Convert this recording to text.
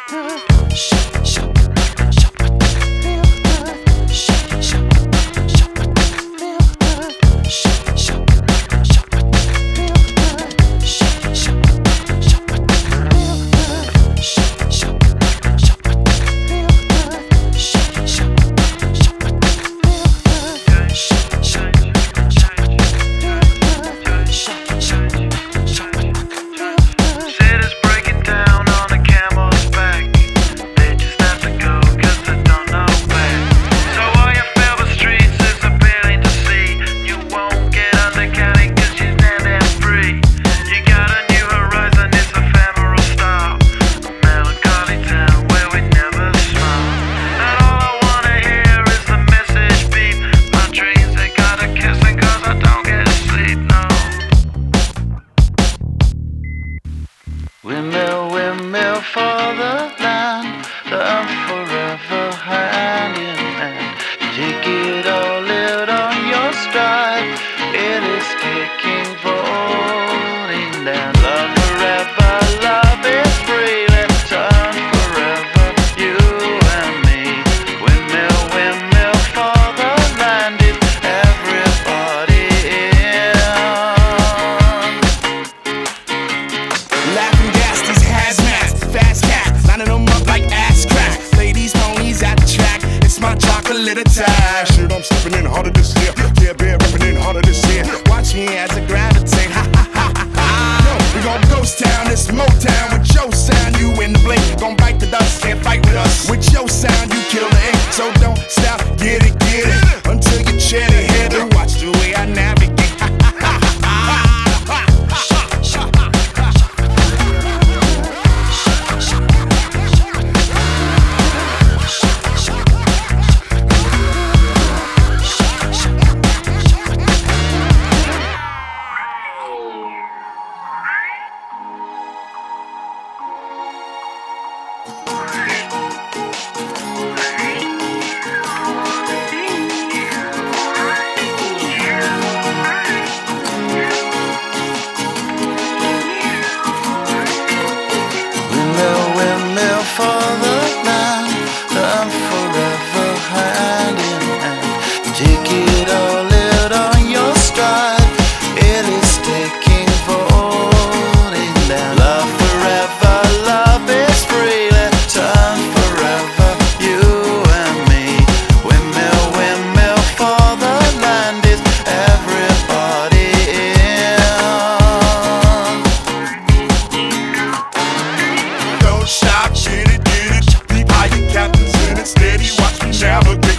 Windmill, windmill for the land, love forever hand in hand. Take it all, live on your stride. It is taking, falling down. Love forever, love is free. Let's turn forever, you and me. Windmill, windmill for the land. Is everybody in? Laughing gas, these hazmats, fast cats, lining them up like ass crack. Ladies, ponies at the track, it's my chocolate attack. Shit, I'm stepping in harder this year. Yeah, bear repping in harder this year. Watch me as I gravitate, ha ha ha ha ha. We gon' ghost town, this Motown with your sound. You in the blink, gon' bite the dust, can't fight with us. With your sound, you kill the ink, so don't stop, get it, until you chat it, head and watch the way I navigate. Windmill for the land, love forever hand in hand. Take it all, live on your stride. It is taking, falling down. Love forever, love is free. Let's turn forever, you and me. Windmill, windmill for the land. Is everybody in? Don't stop, get it, deep high, captains in it steady. Watch me navigate.